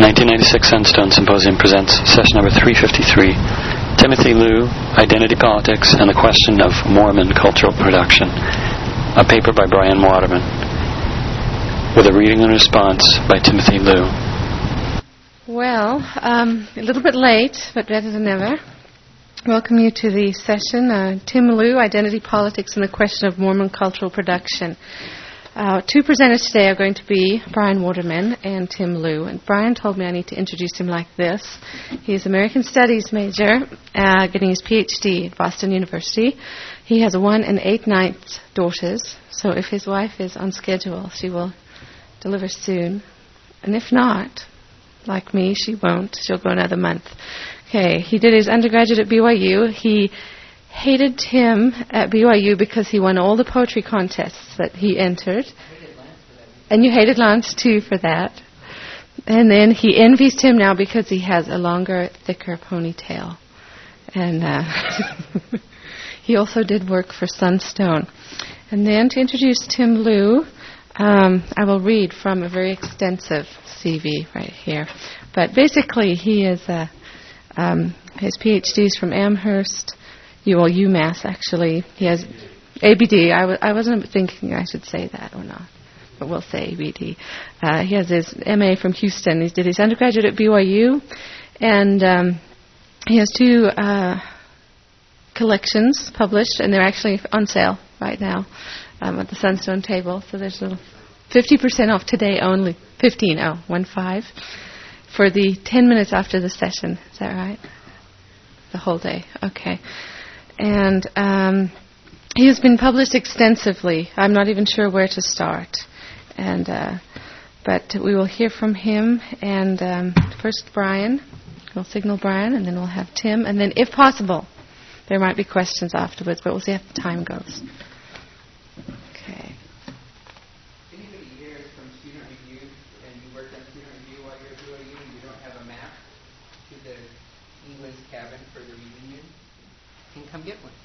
1996 Sunstone Symposium presents session number 353, Timothy Lew, Identity Politics and the Question of Mormon Cultural Production, a paper by Brian Waterman, with a reading and response by Timothy Lew. Well, a little bit late, but better than ever. Welcome you to the session, Tim Lew, Identity Politics and the Question of Mormon Cultural Production. Two presenters today are going to be Brian Waterman and Tim Lew. And Brian told me I need to introduce him like this. He's an American Studies major, getting his PhD at Boston University. He has 1 8/9 daughters, so if his wife is on schedule, she will deliver soon. And if not, like me, she won't. She'll go another month. Okay, he did his undergraduate at BYU. He hated Tim at BYU because he won all the poetry contests that he entered. And you hated Lance, too, for that. And then he envies Tim now because he has a longer, thicker ponytail. And he also did work for Sunstone. And then to introduce Tim Lew, I will read from a very extensive CV right here. But basically, he is his PhDs from Amherst, UMass, actually. He has ABD. I wasn't thinking I should say that or not, but we'll say ABD. He has his MA from Houston. He did his undergraduate at BYU, and he has 2 collections published, and they're actually on sale right now at the Sunstone table. So there's a 50% off today only. 15, 15, for the 10 minutes after the session. Is that right? The whole day. Okay. And he has been published extensively. I'm not even sure where to start. And but we will hear from him. And first Brian. We'll signal Brian, and then we'll have Tim. And then, if possible, there might be questions afterwards, but we'll see how the time goes. Okay. Anybody here is from Student Review, and you worked on Student Review while you're at BYU, and you don't have a map to the England's cabin for the reunion? Can come get one.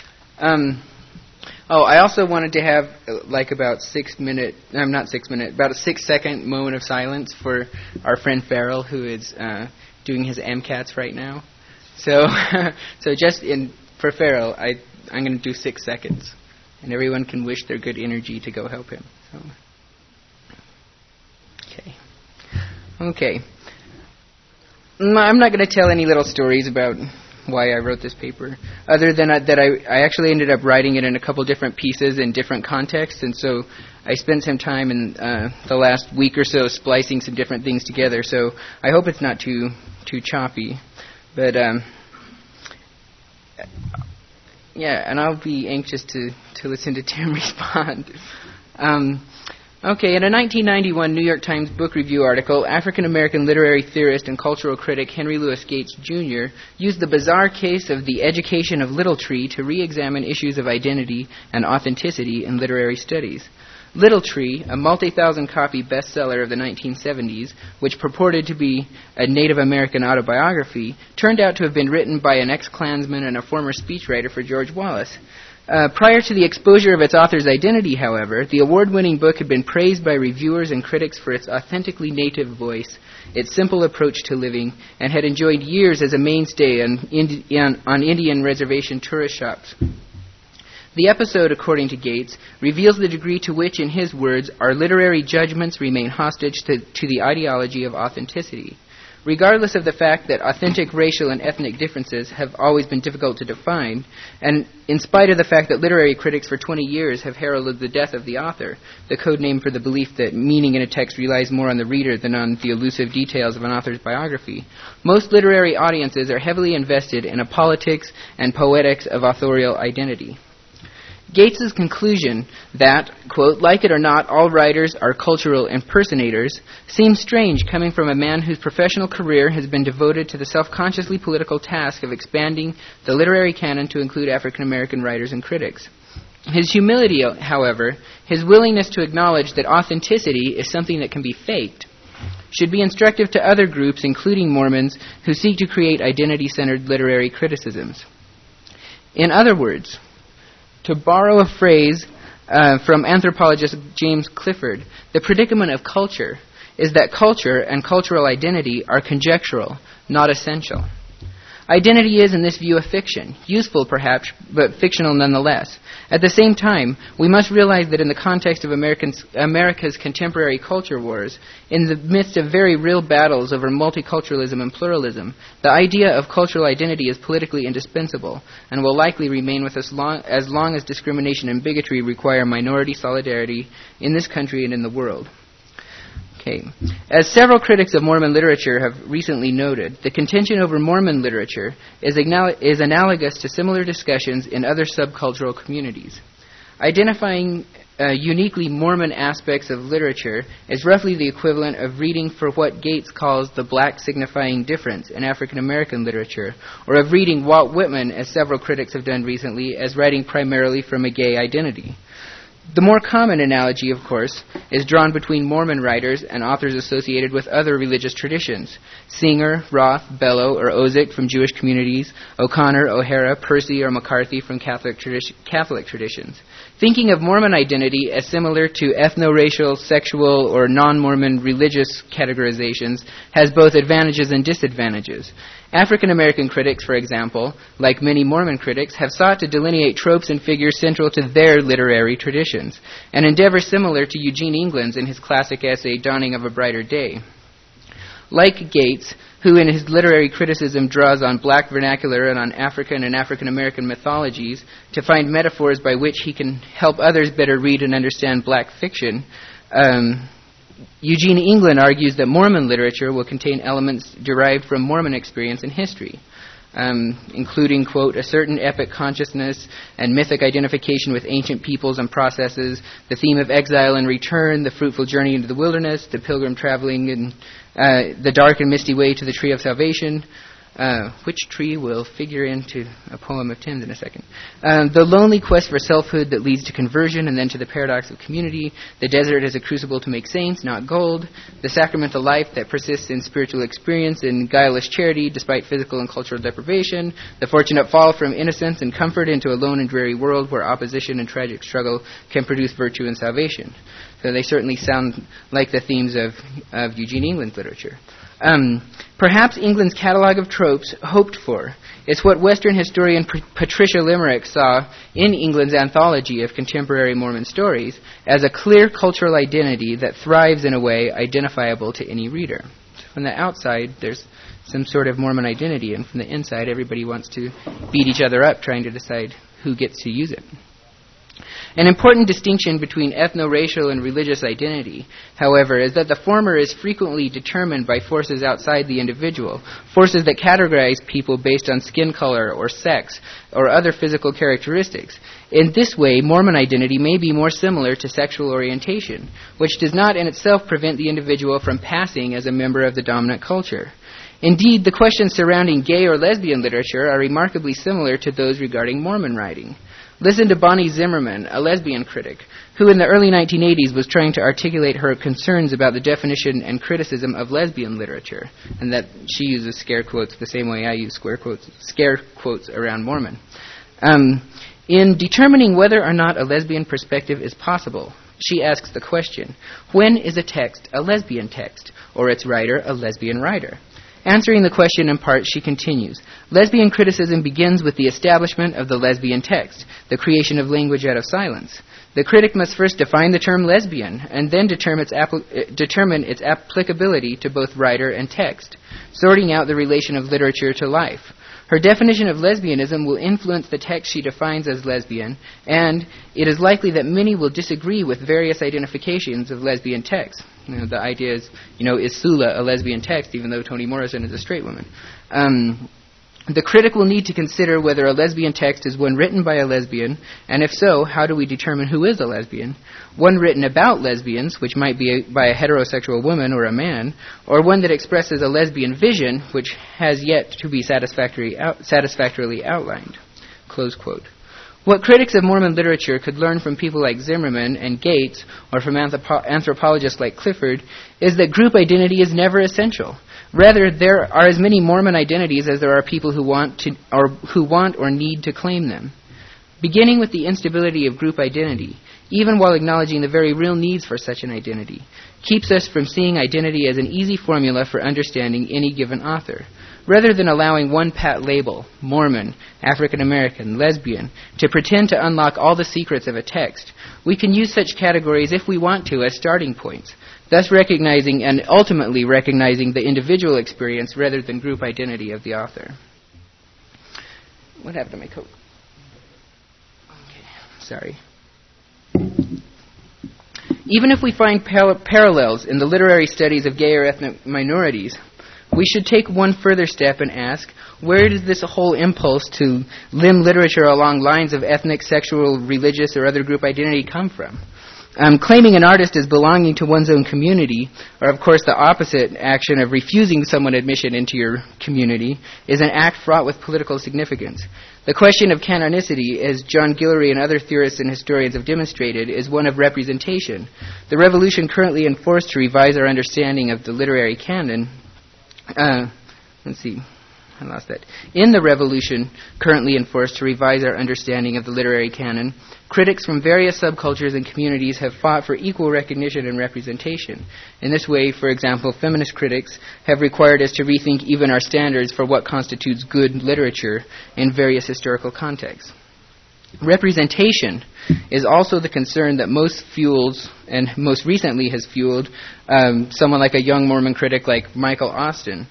I also wanted to have about about a 6-second moment of silence for our friend Farrell, who is doing his MCATs right now. So, for Farrell, I'm going to do 6 seconds, and everyone can wish their good energy to go help him. So, okay. I'm not going to tell any little stories about why I wrote this paper, other than that I actually ended up writing it in a couple different pieces in different contexts, and so I spent some time in the last week or so splicing some different things together, so I hope it's not too choppy. But, and I'll be anxious to listen to Tim respond. In a 1991 New York Times Book Review article, African-American literary theorist and cultural critic Henry Louis Gates, Jr. used the bizarre case of the education of Little Tree to re-examine issues of identity and authenticity in literary studies. Little Tree, a multi-thousand-copy bestseller of the 1970s, which purported to be a Native American autobiography, turned out to have been written by an ex-Klansman and a former speechwriter for George Wallace. Prior to the exposure of its author's identity, however, the award-winning book had been praised by reviewers and critics for its authentically native voice, its simple approach to living, and had enjoyed years as a mainstay on Indian reservation tourist shops. The episode, according to Gates, reveals the degree to which, in his words, our literary judgments remain hostage to the ideology of authenticity. Regardless of the fact that authentic racial and ethnic differences have always been difficult to define, and in spite of the fact that literary critics for 20 years have heralded the death of the author, the code name for the belief that meaning in a text relies more on the reader than on the elusive details of an author's biography, most literary audiences are heavily invested in a politics and poetics of authorial identity. Gates's conclusion that, quote, like it or not, all writers are cultural impersonators, seems strange coming from a man whose professional career has been devoted to the self-consciously political task of expanding the literary canon to include African-American writers and critics. His humility, however, his willingness to acknowledge that authenticity is something that can be faked, should be instructive to other groups, including Mormons, who seek to create identity-centered literary criticisms. In other words, to borrow a phrase from anthropologist James Clifford, the predicament of culture is that culture and cultural identity are conjectural, not essential. Identity is, in this view, a fiction, useful perhaps, but fictional nonetheless. At the same time, we must realize that in the context of America's contemporary culture wars, in the midst of very real battles over multiculturalism and pluralism, the idea of cultural identity is politically indispensable and will likely remain with us as long as discrimination and bigotry require minority solidarity in this country and in the world. Okay. As several critics of Mormon literature have recently noted, the contention over Mormon literature is analogous to similar discussions in other subcultural communities. Identifying uniquely Mormon aspects of literature is roughly the equivalent of reading for what Gates calls the black signifying difference in African American literature, or of reading Walt Whitman, as several critics have done recently, as writing primarily from a gay identity. The more common analogy, of course, is drawn between Mormon writers and authors associated with other religious traditions. Singer, Roth, Bellow, or Ozick from Jewish communities, O'Connor, O'Hara, Percy, or McCarthy from Catholic traditions. Thinking of Mormon identity as similar to ethno-racial, sexual, or non-Mormon religious categorizations has both advantages and disadvantages. African American critics, for example, like many Mormon critics, have sought to delineate tropes and figures central to their literary traditions, an endeavor similar to Eugene England's in his classic essay, Dawning of a Brighter Day. Like Gates, who in his literary criticism draws on black vernacular and on African and African American mythologies to find metaphors by which he can help others better read and understand black fiction, Eugene England argues that Mormon literature will contain elements derived from Mormon experience and history, including, quote, a certain epic consciousness and mythic identification with ancient peoples and processes, the theme of exile and return, the fruitful journey into the wilderness, the pilgrim traveling in the dark and misty way to the tree of salvation, which tree will figure into a poem of Tim's in a second. The lonely quest for selfhood that leads to conversion and then to the paradox of community. The desert as a crucible to make saints, not gold. The sacramental life that persists in spiritual experience and guileless charity despite physical and cultural deprivation. The fortunate fall from innocence and comfort into a lone and dreary world where opposition and tragic struggle can produce virtue and salvation. So they certainly sound like the themes of Eugene England's literature. Perhaps England's catalog of tropes hoped for is what Western historian Patricia Limerick saw in England's anthology of contemporary Mormon stories as a clear cultural identity that thrives in a way identifiable to any reader. So from the outside, there's some sort of Mormon identity, and from the inside, everybody wants to beat each other up trying to decide who gets to use it. An important distinction between ethno-racial and religious identity, however, is that the former is frequently determined by forces outside the individual, forces that categorize people based on skin color or sex or other physical characteristics. In this way, Mormon identity may be more similar to sexual orientation, which does not in itself prevent the individual from passing as a member of the dominant culture. Indeed, the questions surrounding gay or lesbian literature are remarkably similar to those regarding Mormon writing. Listen to Bonnie Zimmerman, a lesbian critic, who in the early 1980s was trying to articulate her concerns about the definition and criticism of lesbian literature, and that she uses scare quotes the same way I use scare quotes around Mormon. In determining whether or not a lesbian perspective is possible, she asks the question, when is a text a lesbian text, or its writer a lesbian writer? Answering the question in part, she continues, lesbian criticism begins with the establishment of the lesbian text, the creation of language out of silence. The critic must first define the term lesbian, and then determine its applicability to both writer and text, sorting out the relation of literature to life. Her definition of lesbianism will influence the text she defines as lesbian, and it is likely that many will disagree with various identifications of lesbian texts. The idea is Sula a lesbian text, even though Toni Morrison is a straight woman? The critic will need to consider whether a lesbian text is one written by a lesbian, and if so, how do we determine who is a lesbian? One written about lesbians, which might be by a heterosexual woman or a man, or one that expresses a lesbian vision, which has yet to be satisfactorily outlined. Close quote. What critics of Mormon literature could learn from people like Zimmerman and Gates, or from anthropologists like Clifford, is that group identity is never essential. Rather, there are as many Mormon identities as there are people who want or need to claim them. Beginning with the instability of group identity, even while acknowledging the very real needs for such an identity, keeps us from seeing identity as an easy formula for understanding any given author. Rather than allowing one pat label, Mormon, African American, lesbian, to pretend to unlock all the secrets of a text, we can use such categories if we want to as starting points, thus recognizing and ultimately recognizing the individual experience rather than group identity of the author. What happened to my coat? Okay, sorry. Even if we find parallels in the literary studies of gay or ethnic minorities, we should take one further step and ask, where does this whole impulse to limn literature along lines of ethnic, sexual, religious, or other group identity come from? Claiming an artist as belonging to one's own community, or of course the opposite action of refusing someone admission into your community, is an act fraught with political significance. The question of canonicity, as John Guillory and other theorists and historians have demonstrated, is one of representation. The revolution currently in force to revise our understanding of the literary canon. In the revolution currently in force to revise our understanding of the literary canon, critics from various subcultures and communities have fought for equal recognition and representation. In this way, for example, feminist critics have required us to rethink even our standards for what constitutes good literature in various historical contexts. Representation is also the concern that most fuels, and most recently has fueled, someone like a young Mormon critic like Michael Austin,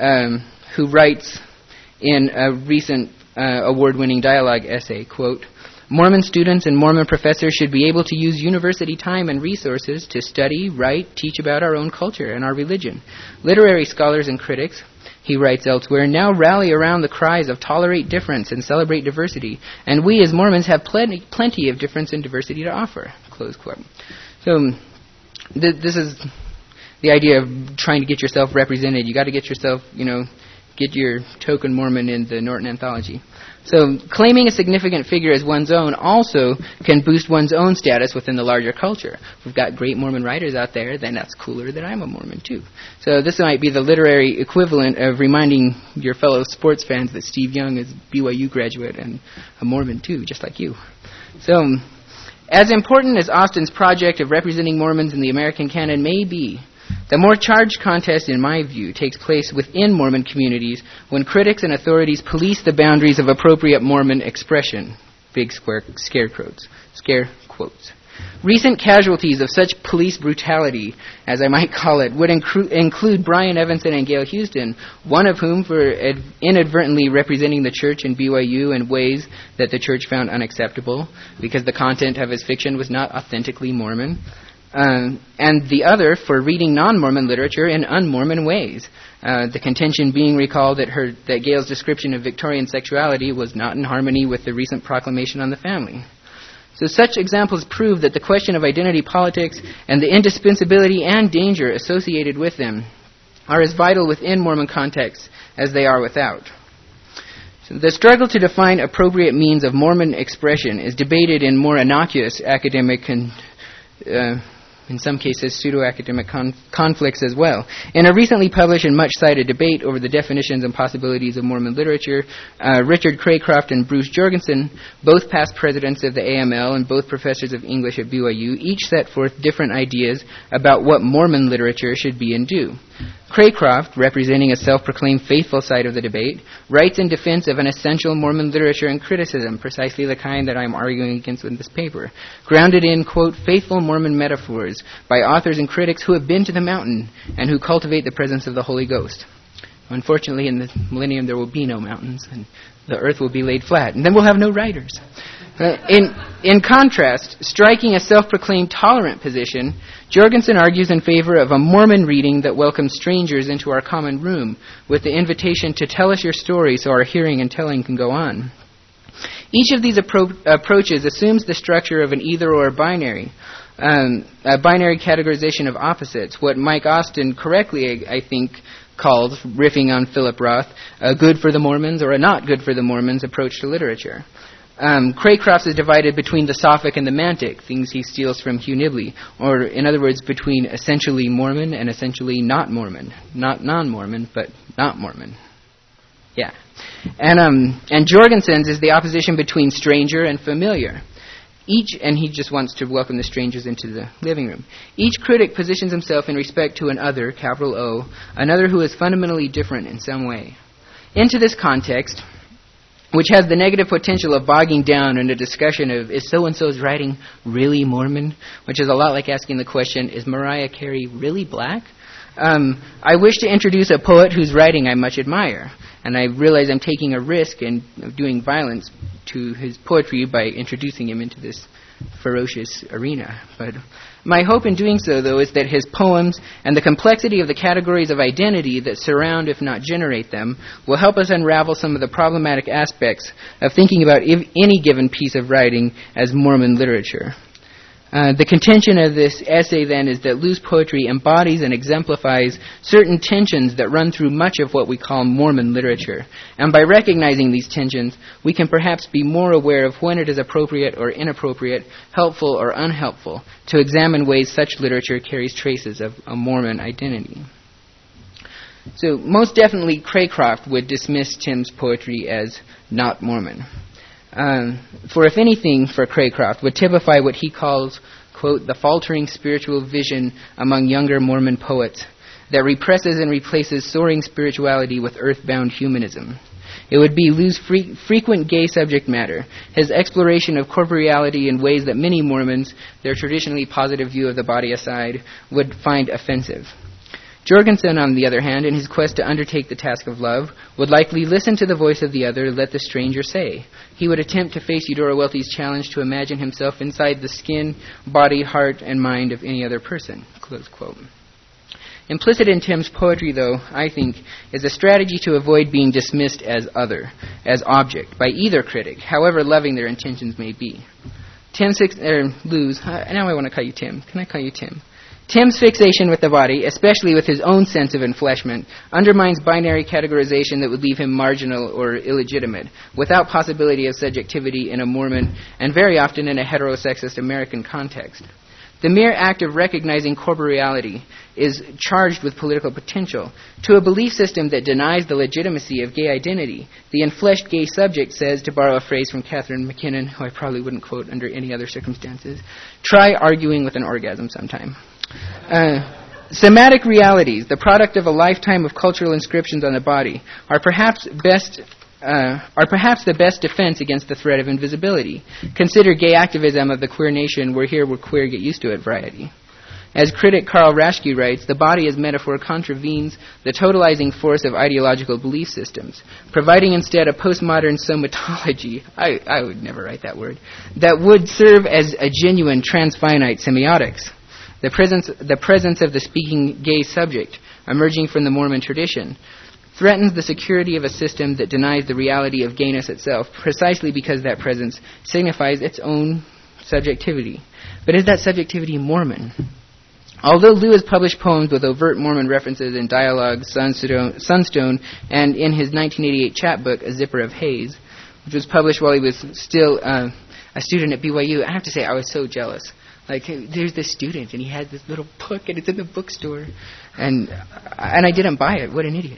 who writes in a recent award-winning dialogue essay, quote, "Mormon students and Mormon professors should be able to use university time and resources to study, write, teach about our own culture and our religion. Literary scholars and critics," he writes elsewhere, "now rally around the cries of tolerate difference and celebrate diversity, and we as Mormons have plenty of difference and diversity to offer," close quote. So this is the idea of trying to get yourself represented. You got to get yourself, get your token Mormon in the Norton Anthology. So claiming a significant figure as one's own also can boost one's own status within the larger culture. If we've got great Mormon writers out there, then that's cooler that I'm a Mormon too. So this might be the literary equivalent of reminding your fellow sports fans that Steve Young is a BYU graduate and a Mormon too, just like you. So as important as Austin's project of representing Mormons in the American canon may be, the more charged contest, in my view, takes place within Mormon communities when critics and authorities police the boundaries of appropriate Mormon expression. Big scare quotes. Recent casualties of such police brutality, as I might call it, would include Brian Evanson and Gail Houston, one of whom for inadvertently representing the church in BYU in ways that the church found unacceptable because the content of his fiction was not authentically Mormon. And the other for reading non-Mormon literature in un-Mormon ways. The contention being recalled that Gail's description of Victorian sexuality was not in harmony with the recent proclamation on the family. So such examples prove that the question of identity politics and the indispensability and danger associated with them are as vital within Mormon contexts as they are without. So the struggle to define appropriate means of Mormon expression is debated in more innocuous academic and in some cases, pseudo-academic conflicts as well. In a recently published and much-cited debate over the definitions and possibilities of Mormon literature, Richard Craycroft and Bruce Jorgensen, both past presidents of the AML and both professors of English at BYU, each set forth different ideas about what Mormon literature should be and do. Craycroft, representing a self-proclaimed faithful side of the debate, writes in defense of an essential Mormon literature and criticism, precisely the kind that I'm arguing against in this paper, grounded in, quote, faithful Mormon metaphors by authors and critics who have been to the mountain and who cultivate the presence of the Holy Ghost. Unfortunately, in the millennium, there will be no mountains, and the earth will be laid flat, and then we'll have no writers. In contrast, striking a self-proclaimed tolerant position, Jorgensen argues in favor of a Mormon reading that welcomes strangers into our common room with the invitation to tell us your story so our hearing and telling can go on. Each of these approaches assumes the structure of an either-or binary, a binary categorization of opposites, what Mike Austin correctly, I think, called, riffing on Philip Roth, a good for the Mormons or a not good for the Mormons approach to literature. Craycroft is divided between the Sophic and the Mantic, things he steals from Hugh Nibley, or in other words, between essentially Mormon and essentially not Mormon. Not non-Mormon, but not Mormon. Yeah. And Jorgensen's is the opposition between stranger and familiar. And he just wants to welcome the strangers into the living room. Each critic positions himself in respect to an other, capital O, another who is fundamentally different in some way. Into this context, which has the negative potential of bogging down in a discussion of, is so-and-so's writing really Mormon? Which is a lot like asking the question, is Mariah Carey really black? I wish to introduce a poet whose writing I much admire. And I realize I'm taking a risk in doing violence to his poetry by introducing him into this ferocious arena. But my hope in doing so, though, is that his poems and the complexity of the categories of identity that surround, if not generate them, will help us unravel some of the problematic aspects of thinking about any given piece of writing as Mormon literature. The contention of this essay, then, is that Lou's poetry embodies and exemplifies certain tensions that run through much of what we call Mormon literature. And by recognizing these tensions, we can perhaps be more aware of when it is appropriate or inappropriate, helpful or unhelpful, to examine ways such literature carries traces of a Mormon identity. So, most definitely, Craycroft would dismiss Tim's poetry as not Mormon. For if anything, for Craycroft, would typify what he calls, quote, the faltering spiritual vision among younger Mormon poets that represses and replaces soaring spirituality with earthbound humanism. It would be Lou's frequent gay subject matter, his exploration of corporeality in ways that many Mormons, their traditionally positive view of the body aside, would find offensive. Jorgensen, on the other hand, in his quest to undertake the task of love, would likely listen to the voice of the other, let the stranger say. He would attempt to face Eudora Welty's challenge to imagine himself inside the skin, body, heart, and mind of any other person. Close quote. Implicit in Tim's poetry, though, I think, is a strategy to avoid being dismissed as other, as object, by either critic, however loving their intentions may be. Lou's, now I want to call you Tim. Can I call you Tim? Tim's fixation with the body, especially with his own sense of enfleshment, undermines binary categorization that would leave him marginal or illegitimate, without possibility of subjectivity in a Mormon and very often in a heterosexist American context. The mere act of recognizing corporeality is charged with political potential. To a belief system that denies the legitimacy of gay identity, the enfleshed gay subject says, to borrow a phrase from Catherine McKinnon, who I probably wouldn't quote under any other circumstances, try arguing with an orgasm sometime. Somatic realities, the product of a lifetime of cultural inscriptions on the body, are perhaps the best defense against the threat of invisibility. Consider gay activism of the queer nation, we're here, we're queer, get used to it variety. As critic Carl Raschke writes, the body as metaphor contravenes the totalizing force of ideological belief systems, providing instead a postmodern somatology, I would never write that word, that would serve as a genuine transfinite semiotics. The presence of the speaking gay subject, emerging from the Mormon tradition, threatens the security of a system that denies the reality of gayness itself, precisely because that presence signifies its own subjectivity. But is that subjectivity Mormon? Although Lou has published poems with overt Mormon references in Dialogue, Sunstone, and in his 1988 chapbook, A Zipper of Haze, which was published while he was still a student at BYU, I have to say I was so jealous. Like, there's this student, and he has this little book, and it's in the bookstore. And I didn't buy it. What an idiot.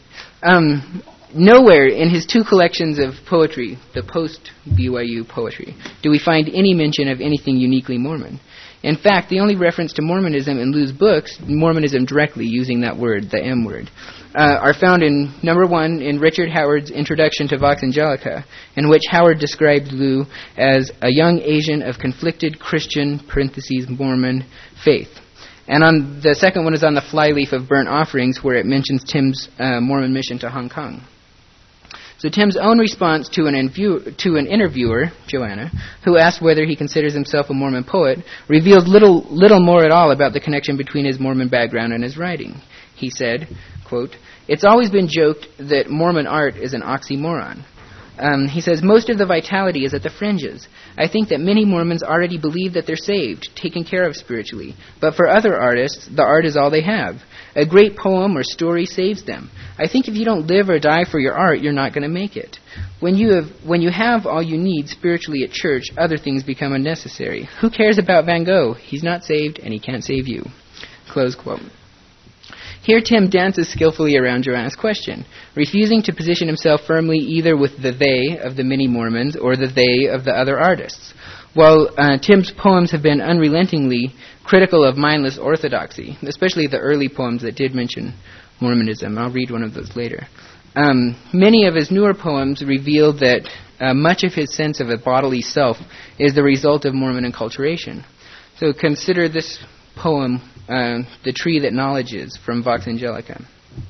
Nowhere in his two collections of poetry, the post-BYU poetry, do we find any mention of anything uniquely Mormon. In fact, the only reference to Mormonism in Lou's books, Mormonism directly, using that word, the M word, are found in, number one, in Richard Howard's Introduction to Vox Angelica, in which Howard described Lou as a young Asian of conflicted Christian, Mormon, faith. And on the second one is on the flyleaf of Burnt Offerings, where it mentions Tim's Mormon mission to Hong Kong. So Tim's own response to an interviewer, Joanna, who asked whether he considers himself a Mormon poet, revealed little more at all about the connection between his Mormon background and his writing. He said, quote, "It's always been joked that Mormon art is an oxymoron." He says, most of the vitality is at the fringes. I think that many Mormons already believe that they're saved, taken care of spiritually. But for other artists, the art is all they have. A great poem or story saves them. I think if you don't live or die for your art, you're not going to make it. When you have all you need spiritually at church, other things become unnecessary. Who cares about Van Gogh? He's not saved, and he can't save you. Close quote. Here Tim dances skillfully around Joanna's question, refusing to position himself firmly either with the they of the many Mormons or the they of the other artists. While Tim's poems have been unrelentingly critical of mindless orthodoxy, especially the early poems that did mention Mormonism. I'll read one of those later. Many of his newer poems reveal that much of his sense of a bodily self is the result of Mormon enculturation. So consider this poem, The Tree That Knowledge Is, from Vox Angelica.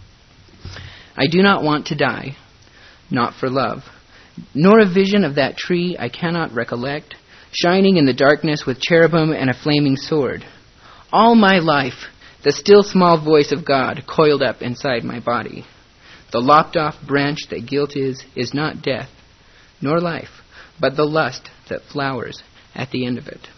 I do not want to die, not for love, nor a vision of that tree I cannot recollect, shining in the darkness with cherubim and a flaming sword. All my life, the still small voice of God coiled up inside my body. The lopped-off branch that guilt is not death, nor life, but the lust that flowers at the end of it.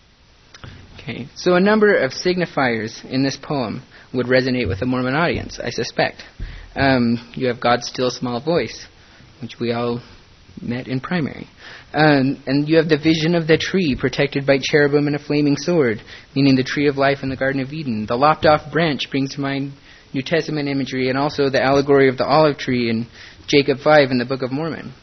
Okay, so a number of signifiers in this poem would resonate with the Mormon audience, I suspect. You have God's still small voice, which we all met in primary. And you have the vision of the tree protected by cherubim and a flaming sword, meaning the tree of life in the Garden of Eden. The lopped-off branch brings to mind New Testament imagery, and also the allegory of the olive tree in Jacob 5 in the Book of Mormon.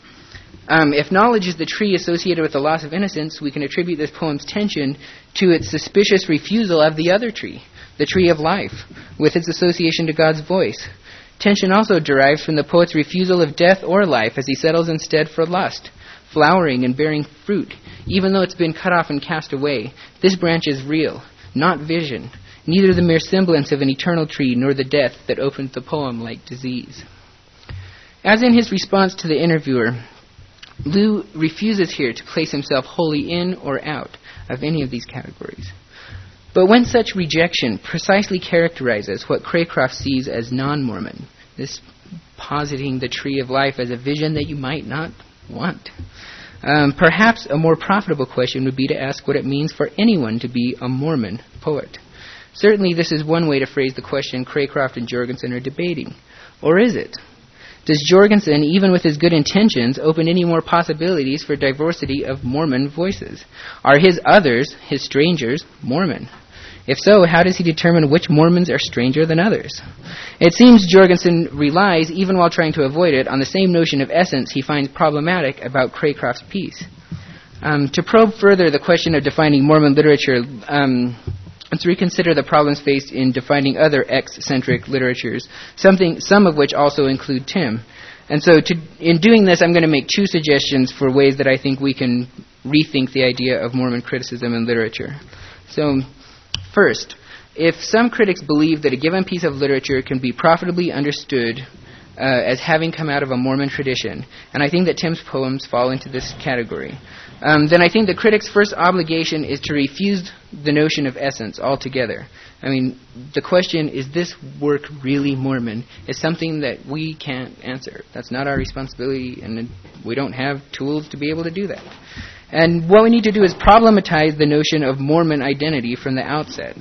If knowledge is the tree associated with the loss of innocence, we can attribute this poem's tension to its suspicious refusal of the other tree, the tree of life, with its association to God's voice. Tension also derives from the poet's refusal of death or life as he settles instead for lust, flowering and bearing fruit. Even though it's been cut off and cast away, this branch is real, not vision, neither the mere semblance of an eternal tree nor the death that opened the poem like disease. As in his response to the interviewer, Lou refuses here to place himself wholly in or out of any of these categories. But when such rejection precisely characterizes what Craycroft sees as non-Mormon, this positing the tree of life as a vision that you might not want, perhaps a more profitable question would be to ask what it means for anyone to be a Mormon poet. Certainly this is one way to phrase the question Craycroft and Jorgensen are debating. Or is it? Does Jorgensen, even with his good intentions, open any more possibilities for diversity of Mormon voices? Are his others, his strangers, Mormon? If so, how does he determine which Mormons are stranger than others? It seems Jorgensen relies, even while trying to avoid it, on the same notion of essence he finds problematic about Craycroft's piece. To probe further the question of defining Mormon literature, let's reconsider the problems faced in defining other X-centric literatures, some of which also include Tim. And so in doing this, I'm going to make two suggestions for ways that I think we can rethink the idea of Mormon criticism in literature. So, first, if some critics believe that a given piece of literature can be profitably understood as having come out of a Mormon tradition, and I think that Tim's poems fall into this category, then I think the critic's first obligation is to refuse the notion of essence altogether. I mean, the question, is this work really Mormon, is something that we can't answer. That's not our responsibility, and we don't have tools to be able to do that. And what we need to do is problematize the notion of Mormon identity from the outset.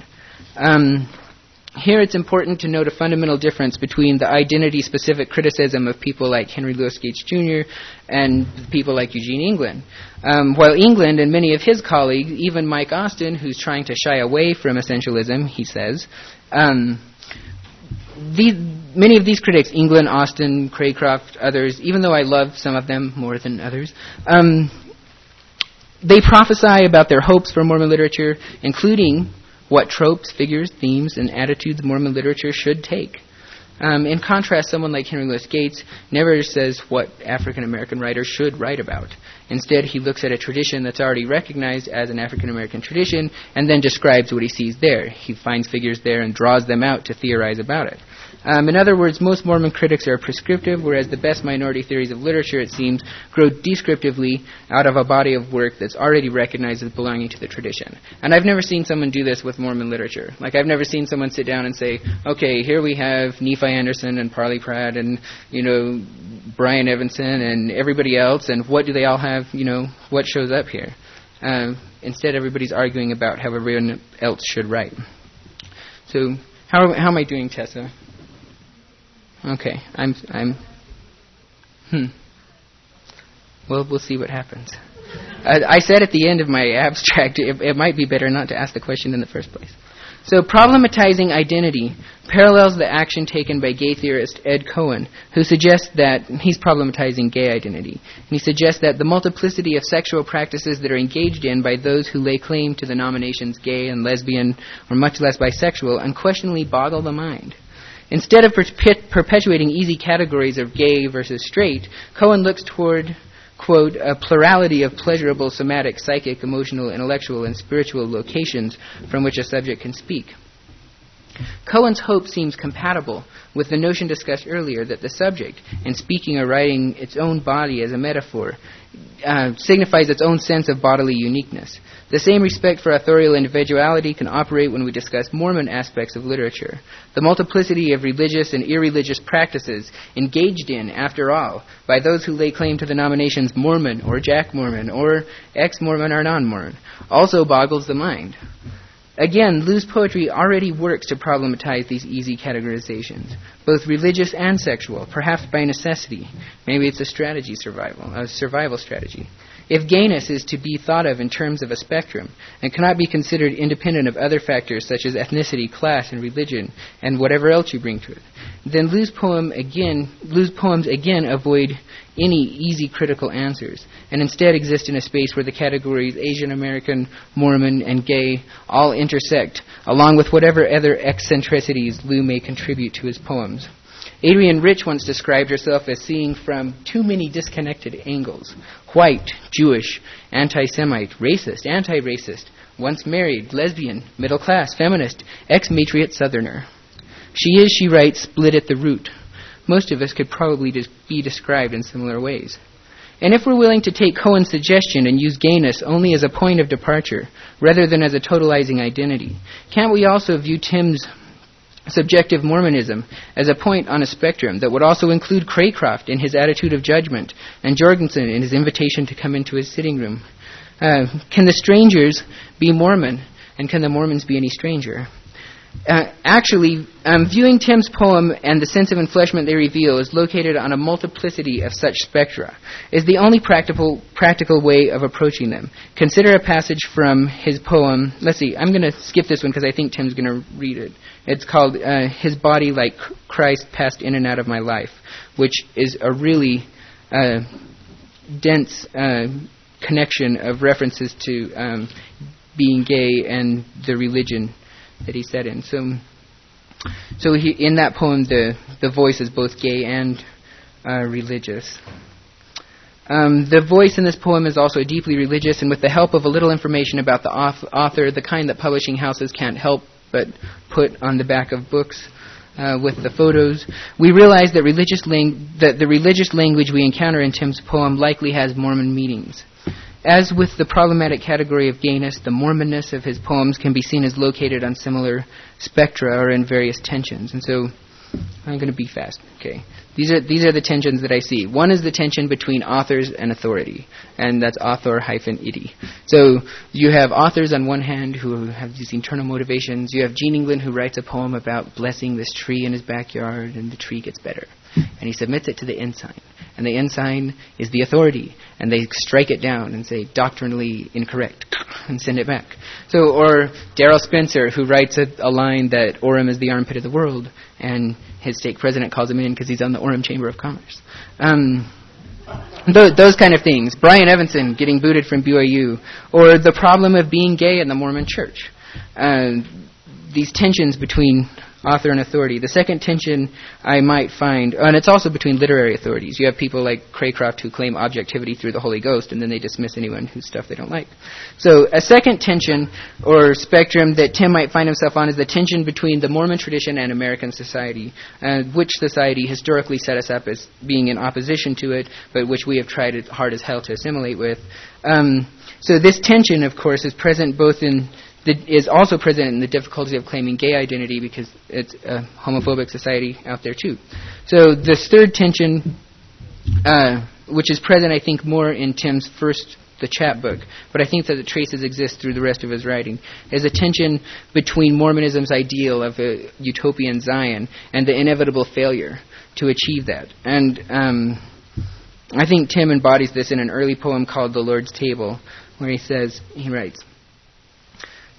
Here it's important to note a fundamental difference between the identity-specific criticism of people like Henry Louis Gates Jr. and people like Eugene England. While England and many of his colleagues, even Mike Austin, who's trying to shy away from essentialism, he says, many of these critics, England, Austin, Craycroft, others, even though I love some of them more than others, they prophesy about their hopes for Mormon literature, including what tropes, figures, themes, and attitudes Mormon literature should take. In contrast, someone like Henry Louis Gates never says what African American writers should write about. Instead, he looks at a tradition that's already recognized as an African American tradition and then describes what he sees there. He finds figures there and draws them out to theorize about it. In other words, most Mormon critics are prescriptive, whereas the best minority theories of literature, it seems, grow descriptively out of a body of work that's already recognized as belonging to the tradition. And I've never seen someone do this with Mormon literature. Like, I've never seen someone sit down and say, okay, here we have Nephi Anderson and Parley Pratt and, Brian Evanson and everybody else, and what do they all have, what shows up here? Instead, everybody's arguing about how everyone else should write. So, how am I doing, Tessa? Okay, Well, we'll see what happens. I said at the end of my abstract, it might be better not to ask the question in the first place. So problematizing identity parallels the action taken by gay theorist Ed Cohen, who suggests that he's problematizing gay identity. And he suggests that the multiplicity of sexual practices that are engaged in by those who lay claim to the nominations gay and lesbian, or much less bisexual, unquestionably boggle the mind. Instead of perpetuating easy categories of gay versus straight, Cohen looks toward, quote, a plurality of pleasurable somatic, psychic, emotional, intellectual, and spiritual locations from which a subject can speak. Cohen's hope seems compatible with the notion discussed earlier that the subject, in speaking or writing its own body as a metaphor, signifies its own sense of bodily uniqueness. The same respect for authorial individuality can operate when we discuss Mormon aspects of literature. The multiplicity of religious and irreligious practices engaged in, after all, by those who lay claim to the nominations Mormon or Jack Mormon or ex-Mormon or non-Mormon also boggles the mind. Again, Lou's poetry already works to problematize these easy categorizations, both religious and sexual, perhaps by necessity. Maybe it's a survival strategy. If gayness is to be thought of in terms of a spectrum and cannot be considered independent of other factors such as ethnicity, class, and religion, and whatever else you bring to it, then Lou's poems again avoid any easy critical answers, and instead exist in a space where the categories Asian American, Mormon, and gay all intersect, along with whatever other eccentricities Lou may contribute to his poems. Adrienne Rich once described herself as seeing from too many disconnected angles: white, Jewish, anti-Semite, racist, anti-racist, once married, lesbian, middle class, feminist, expatriate Southerner. She is, she writes, split at the root. Most of us could probably be described in similar ways. And if we're willing to take Cohen's suggestion and use gayness only as a point of departure, rather than as a totalizing identity, can't we also view Tim's subjective Mormonism as a point on a spectrum that would also include Craycroft in his attitude of judgment and Jorgensen in his invitation to come into his sitting room? Can the strangers be Mormon, and can the Mormons be any stranger? Viewing Tim's poem and the sense of enfleshment they reveal is located on a multiplicity of such spectra is the only practical way of approaching them. Consider a passage from his poem. Let's see, I'm going to skip this one because I think Tim's going to read it. It's called His Body Like Christ Passed In and Out of My Life, which is a really dense connection of references to being gay and the religion that he said in. So he, in that poem, the voice is both gay and religious. The voice in this poem is also deeply religious, and with the help of a little information about the author, the kind that publishing houses can't help but put on the back of books with the photos, we realize that the religious language we encounter in Tim's poem likely has Mormon meanings. As with the problematic category of gayness, the Mormonness of his poems can be seen as located on similar spectra or in various tensions. And so, I'm going to be fast. Okay, these are the tensions that I see. One is the tension between authors and authority, and that's author-ity. So you have authors on one hand who have these internal motivations. You have Gene England who writes a poem about blessing this tree in his backyard, and the tree gets better. And he submits it to the ensign. And the ensign is the authority. And they strike it down and say, doctrinally incorrect, and send it back. So, or Darrell Spencer, who writes a line that Orem is the armpit of the world, and his stake president calls him in because he's on the Orem Chamber of Commerce. Those kind of things. Brian Evanson getting booted from BYU. Or the problem of being gay in the Mormon church. These tensions between author and authority. The second tension I might find, and it's also between literary authorities. You have people like Craycroft who claim objectivity through the Holy Ghost, and then they dismiss anyone whose stuff they don't like. So a second tension or spectrum that Tim might find himself on is the tension between the Mormon tradition and American society, which society historically set us up as being in opposition to it, but which we have tried hard as hell to assimilate with. So this tension, of course, is present both is also present in the difficulty of claiming gay identity because it's a homophobic society out there too. So this third tension, which is present, I think, more in Tim's the chapbook, but I think that the traces exist through the rest of his writing, is a tension between Mormonism's ideal of a utopian Zion and the inevitable failure to achieve that. And I think Tim embodies this in an early poem called The Lord's Table, where he writes,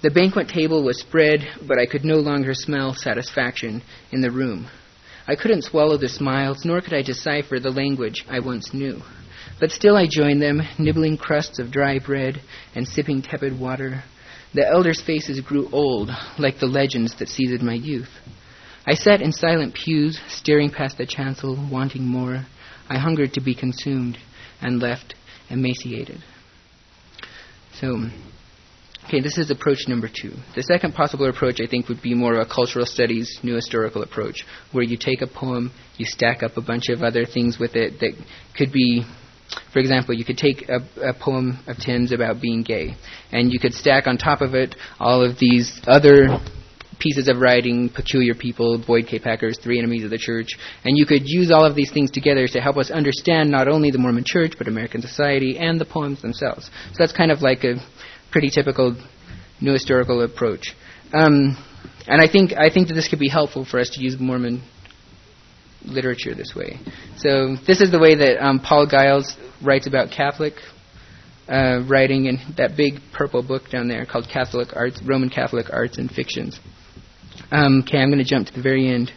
The banquet table was spread, but I could no longer smell satisfaction in the room. I couldn't swallow the smiles, nor could I decipher the language I once knew. But still I joined them, nibbling crusts of dry bread and sipping tepid water. The elders' faces grew old, like the legends that seeded my youth. I sat in silent pews, staring past the chancel, wanting more. I hungered to be consumed, and left emaciated. So, this is approach number 2. The second possible approach, I think, would be more of a cultural studies, new historical approach, where you take a poem, you stack up a bunch of other things with it that could be, for example, you could take a poem of Tim's about being gay, and you could stack on top of it all of these other pieces of writing, Peculiar People, Boyd K. Packer's Three Enemies of the Church, and you could use all of these things together to help us understand not only the Mormon Church, but American society and the poems themselves. So that's kind of like a pretty typical new historical approach. And I think that this could be helpful for us to use Mormon literature this way. So this is the way that Paul Giles writes about Catholic writing in that big purple book down there called Roman Catholic Arts and Fictions. I'm going to jump to the very end.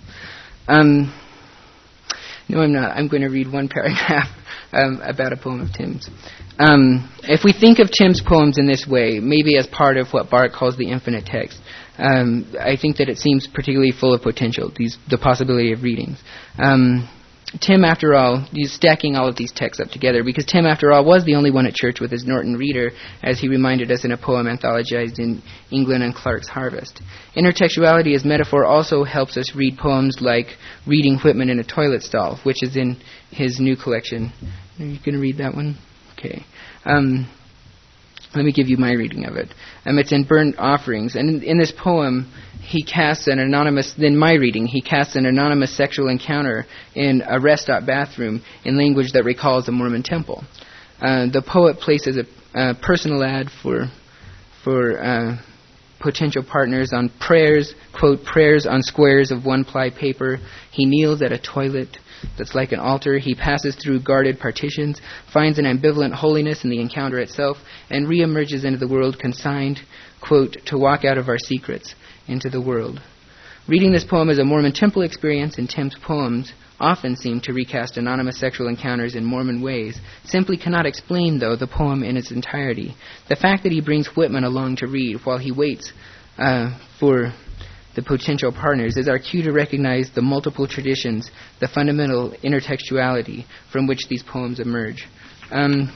No, I'm not. I'm going to read one paragraph about a poem of Tim's. If we think of Tim's poems in this way, maybe as part of what Barth calls the infinite text, I think that it seems particularly full of potential, the possibility of readings. Tim, after all, he's stacking all of these texts up together because Tim, after all, was the only one at church with his Norton Reader, as he reminded us in a poem anthologized in England and Clark's Harvest. Intertextuality as metaphor also helps us read poems like Reading Whitman in a Toilet Stall, which is in his new collection. Are you going to read that one? Okay. Let me give you my reading of it. It's in Burnt Offerings, and in this poem, he casts an anonymous sexual encounter in a rest stop bathroom in language that recalls the Mormon temple. The poet places a personal ad for potential partners on prayers, quote, prayers on squares of one-ply paper. He kneels at a toilet that's like an altar. He passes through guarded partitions, finds an ambivalent holiness in the encounter itself, and reemerges into the world consigned, quote, to walk out of our secrets into the world. Reading this poem as a Mormon temple experience in Tim's poems often seem to recast anonymous sexual encounters in Mormon ways, simply cannot explain, though, the poem in its entirety. The fact that he brings Whitman along to read while he waits for the potential partners is our cue to recognize the multiple traditions, the fundamental intertextuality from which these poems emerge. I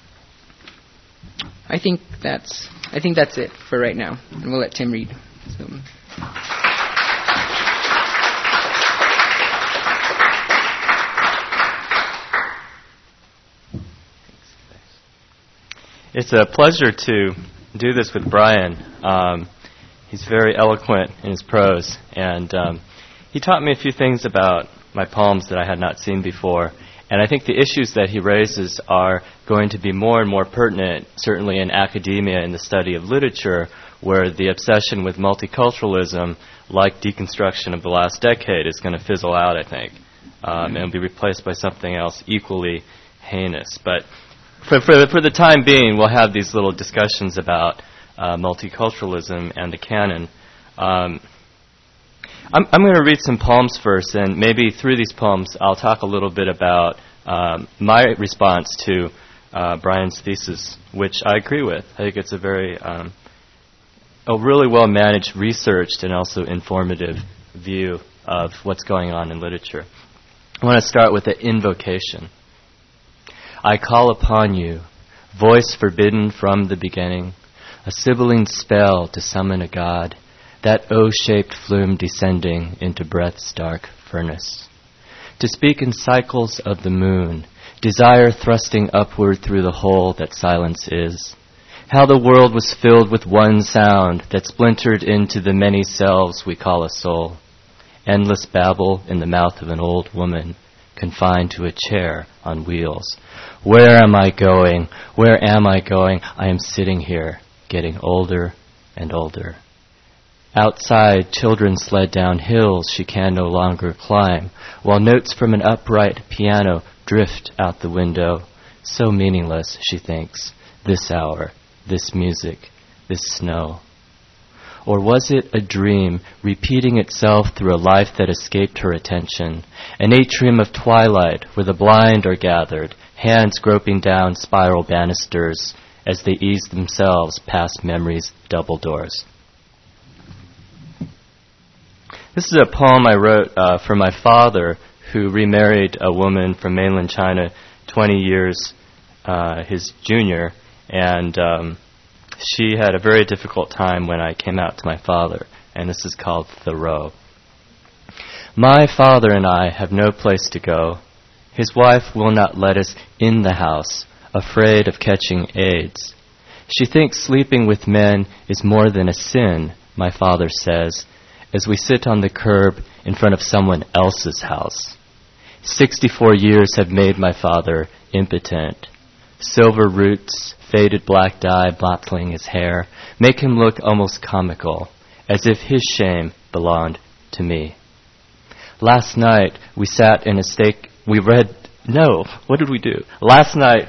think that's it for right now, and we'll let Tim read. So. It's a pleasure to do this with Brian. He's very eloquent in his prose, and he taught me a few things about my poems that I had not seen before. And I think the issues that he raises are going to be more and more pertinent, certainly in academia, in the study of literature, where the obsession with multiculturalism, like deconstruction of the last decade, is going to fizzle out, I think, and be replaced by something else equally heinous. But for the time being, we'll have these little discussions about multiculturalism and the canon. I'm going to read some poems first, and maybe through these poems I'll talk a little bit about my response to Brian's thesis, which I agree with. I think it's a really well-managed, researched, and also informative view of what's going on in literature. I want to start with an invocation. I call upon you, voice forbidden from the beginning, a sibylline spell to summon a god, that O-shaped flume descending into breath's dark furnace. To speak in cycles of the moon, desire thrusting upward through the hole that silence is. How the world was filled with one sound that splintered into the many selves we call a soul. Endless babble in the mouth of an old woman, confined to a chair on wheels. Where am I going? Where am I going? I am sitting here, getting older and older. Outside, children sled down hills she can no longer climb, while notes from an upright piano drift out the window. So meaningless, she thinks, this hour, this music, this snow. Or was it a dream, repeating itself through a life that escaped her attention? An atrium of twilight where the blind are gathered, hands groping down spiral banisters as they ease themselves past memory's double doors. This is a poem I wrote for my father, who remarried a woman from mainland China 20 years his junior, and she had a very difficult time when I came out to my father, and this is called Thoreau. My father and I have no place to go. His wife will not let us in the house, afraid of catching AIDS. She thinks sleeping with men is more than a sin, my father says, as we sit on the curb in front of someone else's house. 64 years have made my father impotent. Silver roots, faded black dye bottling his hair, make him look almost comical, as if his shame belonged to me. Last night, we sat in a steak... what did we do? Last night,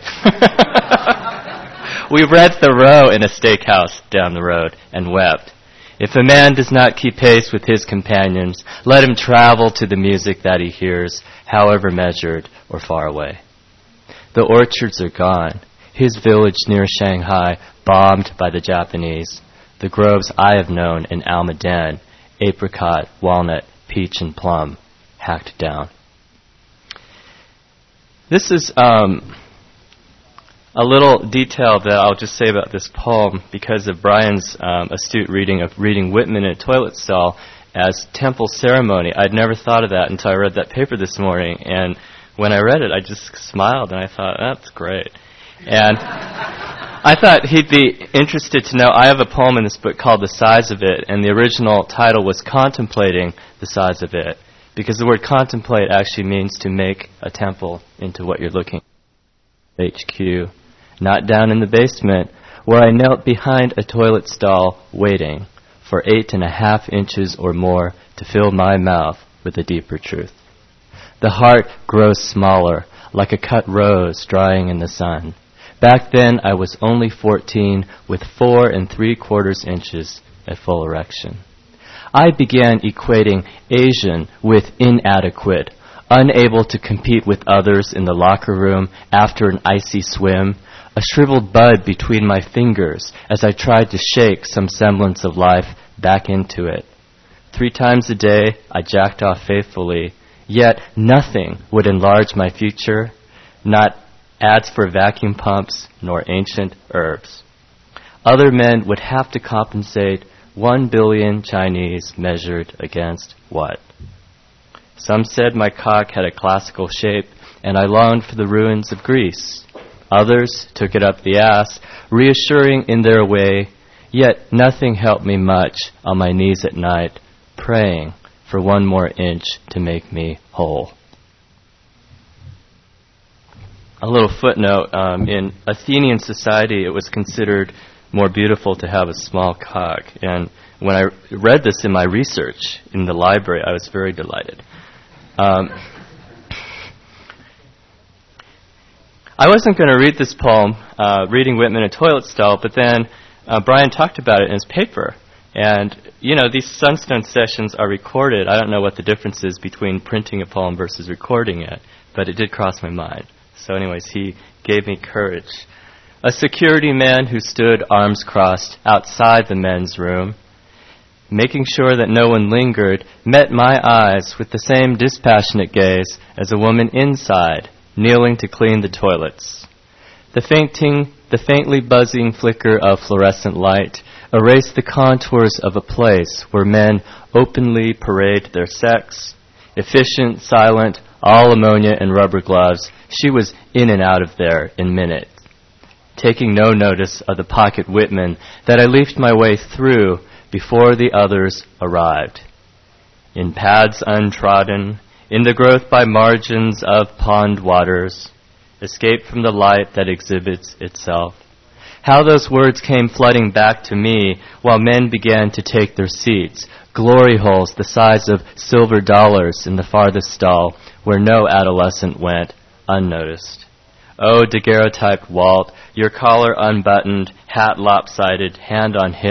we read Thoreau in a steakhouse down the road and wept. If a man does not keep pace with his companions, let him travel to the music that he hears, however measured or far away. The orchards are gone, his village near Shanghai bombed by the Japanese, the groves I have known in Almaden, apricot, walnut, peach, and plum, hacked down. This is a little detail that I'll just say about this poem because of Brian's astute reading of reading Whitman in a toilet stall as temple ceremony. I'd never thought of that until I read that paper this morning, and when I read it, I just smiled and I thought, that's great. And I thought he'd be interested to know, I have a poem in this book called The Size of It, and the original title was Contemplating the Size of It, because the word contemplate actually means to make a temple into what you're looking at. HQ, not down in the basement, where I knelt behind a toilet stall waiting for 8.5 inches or more to fill my mouth with a deeper truth. The heart grows smaller, like a cut rose drying in the sun. Back then, I was only 14, with 4 3/4 inches at full erection. I began equating Asian with inadequate, unable to compete with others in the locker room after an icy swim, a shriveled bud between my fingers as I tried to shake some semblance of life back into it. 3 times a day, I jacked off faithfully, yet nothing would enlarge my future, not ads for vacuum pumps, nor ancient herbs. Other men would have to compensate 1 billion Chinese measured against what? Some said my cock had a classical shape, and I longed for the ruins of Greece. Others took it up the ass, reassuring in their way, yet nothing helped me much on my knees at night, praying for 1 more inch to make me whole. A little footnote, in Athenian society it was considered more beautiful to have a small cock, and when I read this in my research in the library, I was very delighted. I wasn't going to read this poem, reading Whitman in a toilet stall, but then Brian talked about it in his paper. And, these Sunstone sessions are recorded. I don't know what the difference is between printing a poem versus recording it, but it did cross my mind. So anyways, he gave me courage. A security man who stood arms crossed outside the men's room, making sure that no one lingered, met my eyes with the same dispassionate gaze as a woman inside, kneeling to clean the toilets. The faintly buzzing flicker of fluorescent light erased the contours of a place where men openly parade their sex. Efficient, silent, all ammonia and rubber gloves, she was in and out of there in minutes, taking no notice of the pocket Whitman that I leafed my way through before the others arrived. In paths untrodden, in the growth by margins of pond waters, escape from the light that exhibits itself. How those words came flooding back to me while men began to take their seats, glory holes the size of silver dollars in the farthest stall where no adolescent went unnoticed. Oh, daguerreotyped Walt, your collar unbuttoned, hat lopsided, hand on hip,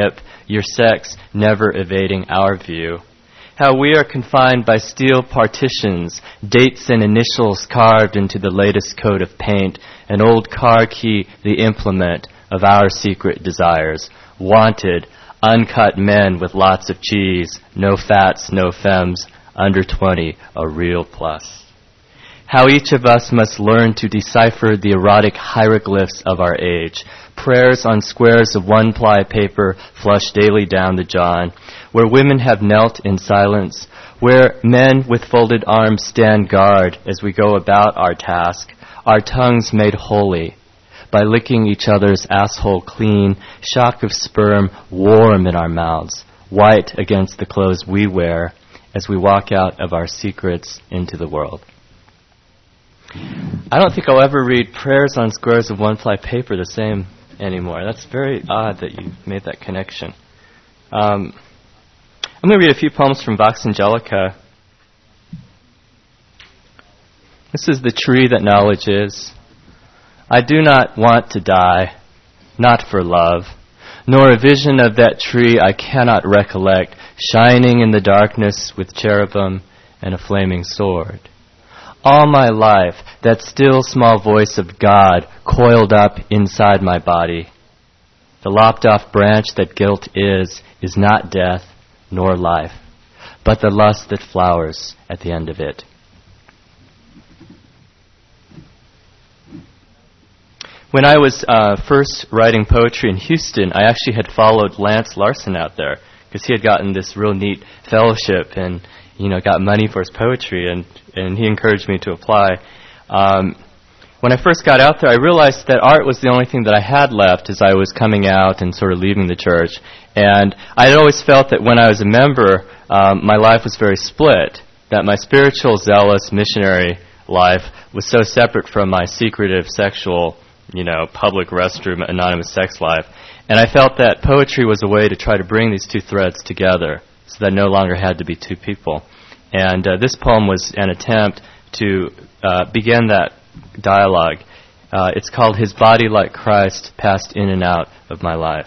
your sex never evading our view. How we are confined by steel partitions, dates and initials carved into the latest coat of paint, an old car key the implement of our secret desires. Wanted, uncut men with lots of cheese, no fats, no femmes, under 20, a real plus. How each of us must learn to decipher the erotic hieroglyphs of our age, prayers on squares of one-ply paper flushed daily down the John, where women have knelt in silence, where men with folded arms stand guard as we go about our task, our tongues made holy by licking each other's asshole clean, shock of sperm warm in our mouths, white against the clothes we wear as we walk out of our secrets into the world. I don't think I'll ever read prayers on squares of one-ply paper the same anymore. That's very odd that you made that connection. I'm going to read a few poems from Vox Angelica. This is the tree that knowledge is. I do not want to die, not for love, nor a vision of that tree I cannot recollect, shining in the darkness with cherubim and a flaming sword. All my life, that still small voice of God coiled up inside my body. The lopped-off branch that guilt is not death nor life, but the lust that flowers at the end of it. When I was first writing poetry in Houston, I actually had followed Lance Larson out there because he had gotten this real neat fellowship and got money for his poetry, and he encouraged me to apply. When I first got out there, I realized that art was the only thing that I had left as I was coming out and sort of leaving the church. And I had always felt that when I was a member, my life was very split, that my spiritual, zealous, missionary life was so separate from my secretive, sexual, public restroom, anonymous sex life. And I felt that poetry was a way to try to bring these two threads together, so that I no longer had to be two people. And this poem was an attempt to begin that dialogue. It's called His Body Like Christ Passed In and Out of My Life.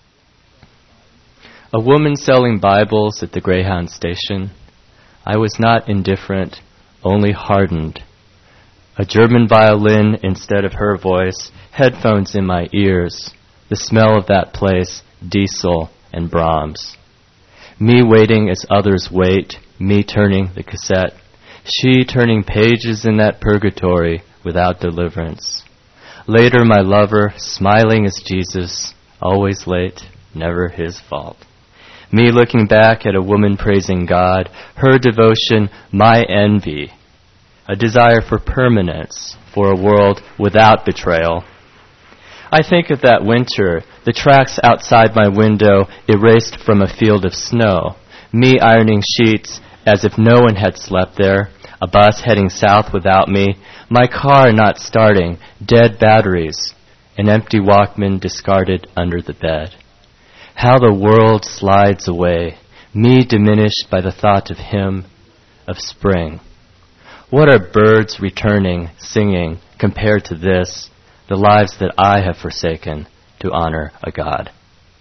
A woman selling Bibles at the Greyhound station. I was not indifferent, only hardened. A German violin instead of her voice, headphones in my ears, the smell of that place, Diesel and Brahms. Me waiting as others wait, me turning the cassette, she turning pages in that purgatory without deliverance. Later my lover, smiling as Jesus, always late, never his fault. Me looking back at a woman praising God, her devotion, my envy, a desire for permanence, for a world without betrayal. I think of that winter, the tracks outside my window erased from a field of snow, me ironing sheets as if no one had slept there, a bus heading south without me, my car not starting, dead batteries, an empty Walkman discarded under the bed. How the world slides away, me diminished by the thought of him, of spring. What are birds returning, singing, compared to this, the lives that I have forsaken to honor a God?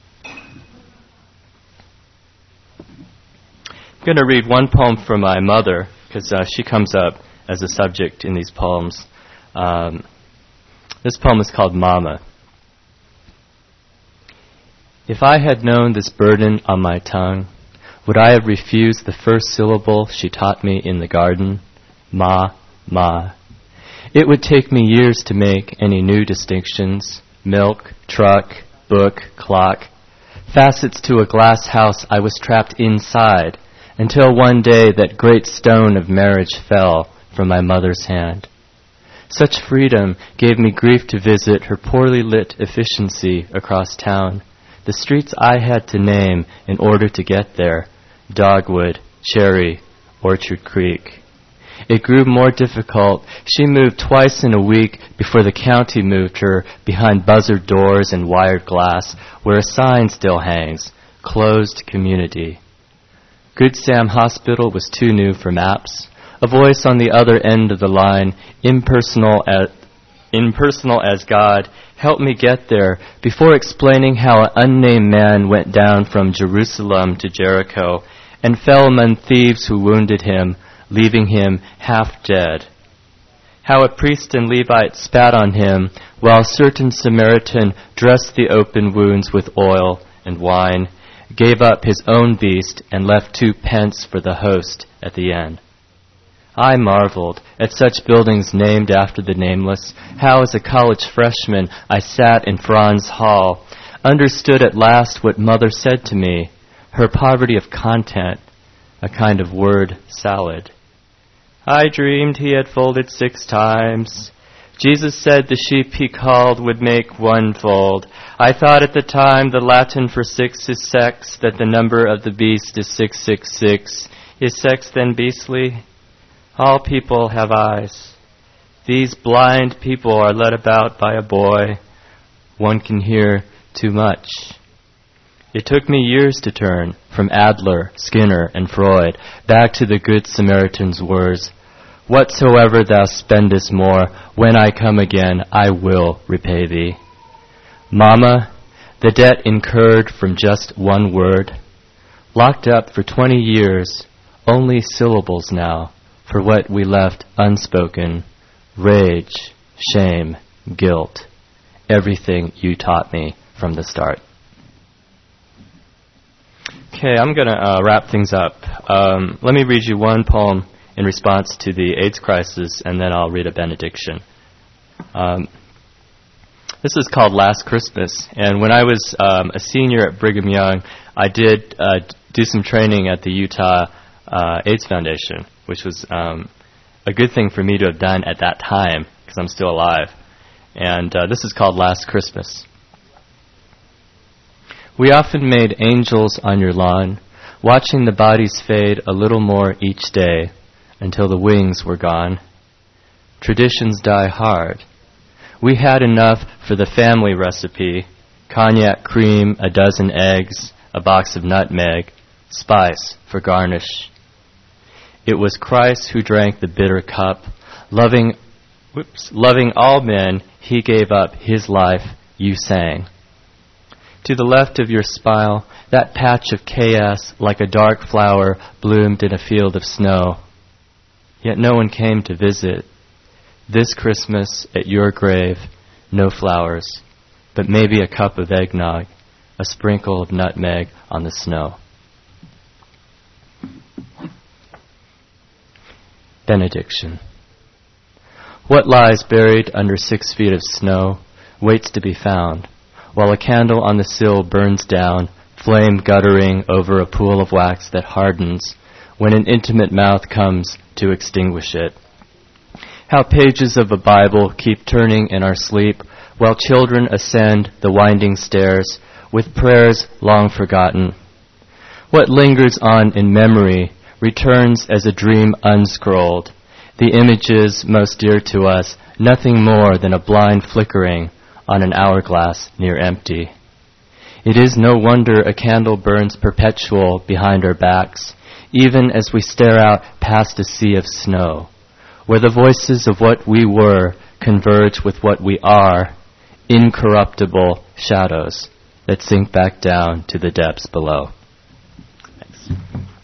I'm going to read one poem from my mother, because she comes up as a subject in these poems. This poem is called Mama. If I had known this burden on my tongue, would I have refused the first syllable she taught me in the garden? Ma, ma. It would take me years to make any new distinctions. Milk, truck, book, clock. Facets to a glass house I was trapped inside until one day that great stone of marriage fell from my mother's hand. Such freedom gave me grief to visit her poorly lit efficiency across town. The streets I had to name in order to get there. Dogwood, Cherry, Orchard Creek. It grew more difficult. She moved twice in a week before the county moved her behind buzzard doors and wired glass, where a sign still hangs, closed community. Good Sam Hospital was too new for maps. A voice on the other end of the line, impersonal impersonal as God, help me get there before explaining how an unnamed man went down from Jerusalem to Jericho and fell among thieves who wounded him, leaving him half dead. How a priest and Levite spat on him, while a certain Samaritan dressed the open wounds with oil and wine, gave up his own beast, and left 2 pence for the host at the end. I marveled at such buildings named after the nameless, how as a college freshman I sat in Franz Hall, understood at last what Mother said to me, her poverty of content, a kind of word salad. I dreamed he had folded 6 times. Jesus said the sheep he called would make 1 fold. I thought at the time the Latin for 6 is sex, that the number of the beast is 666. Is sex then beastly? All people have eyes. These blind people are led about by a boy. One can hear too much. It took me years to turn from Adler, Skinner, and Freud back to the Good Samaritan's words, "Whatsoever thou spendest more, when I come again, I will repay thee." Mama, the debt incurred from just 1 word, locked up for 20 years, only syllables now, for what we left unspoken, rage, shame, guilt, everything you taught me from the start. Okay, I'm going to wrap things up. Let me read you 1 poem in response to the AIDS crisis, and then I'll read a benediction. This is called Last Christmas, and when I was a senior at Brigham Young, I did do some training at the Utah AIDS Foundation, which was a good thing for me to have done at that time, because I'm still alive. And this is called Last Christmas. We often made angels on your lawn, watching the bodies fade a little more each day until the wings were gone. Traditions die hard. We had enough for the family recipe, cognac cream, a dozen eggs, a box of nutmeg, spice for garnish. It was Christ who drank the bitter cup. Loving all men, he gave up his life, you sang. To the left of your smile, that patch of chaos, like a dark flower, bloomed in a field of snow. Yet no one came to visit. This Christmas, at your grave, no flowers, but maybe a cup of eggnog, a sprinkle of nutmeg on the snow. Benediction. What lies buried under 6 feet of snow waits to be found, while a candle on the sill burns down, flame guttering over a pool of wax that hardens when an intimate mouth comes to extinguish it. How pages of a Bible keep turning in our sleep, while children ascend the winding stairs with prayers long forgotten. What lingers on in memory returns as a dream unscrolled, the images most dear to us, nothing more than a blind flickering on an hourglass near empty. It is no wonder a candle burns perpetual behind our backs, even as we stare out past a sea of snow, where the voices of what we were converge with what we are, incorruptible shadows that sink back down to the depths below. Thanks.